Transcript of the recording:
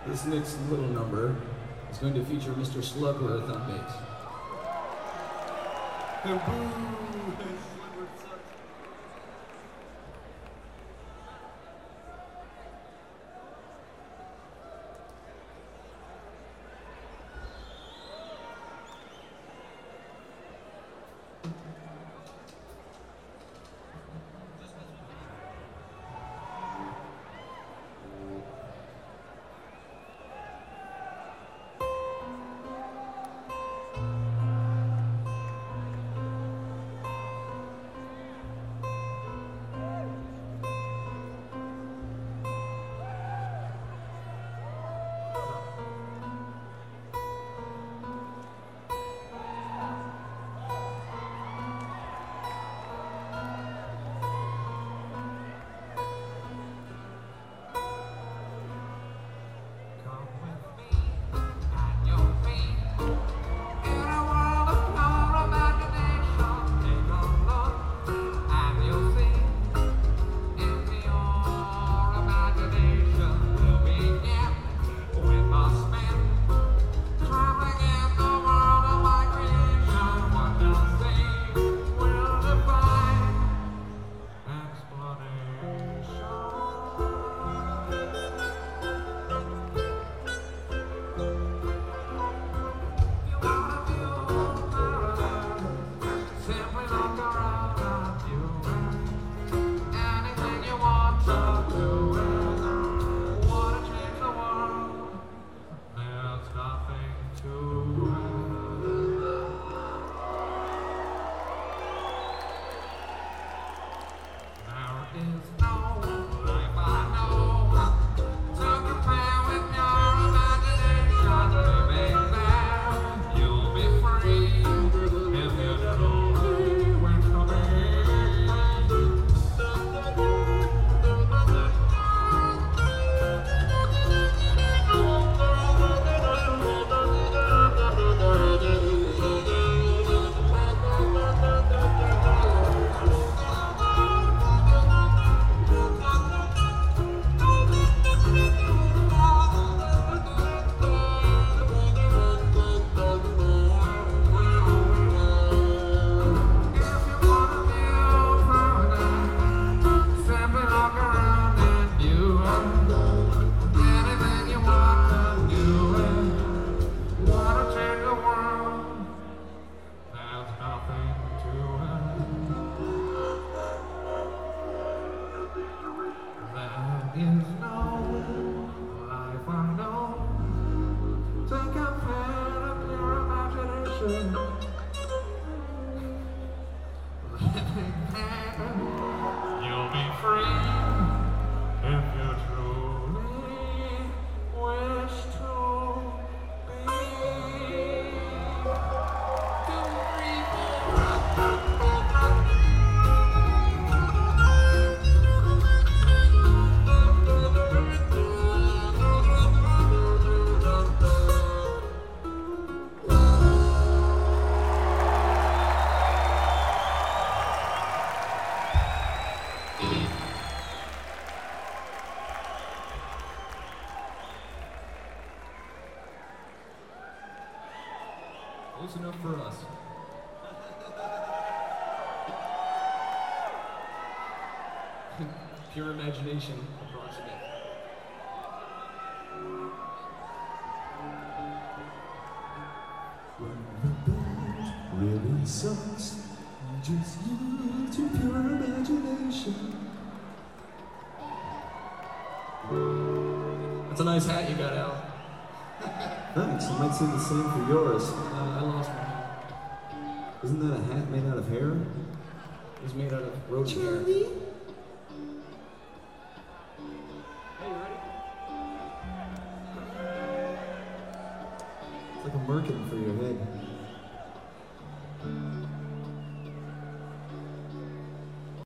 This next little number is going to feature Mr. Slugworth on bass. You'll be free if you truly wish to be. Close enough for us. Pure imagination, approximate. When the band really sucks, just yield to pure imagination. That's a nice hat you got, Al. Thanks, I might say the same for yours. I lost my hat. Isn't that a hat made out of hair? It was made out of roach hair. Charlie? Hey, you ready? It's like a merkin for your head.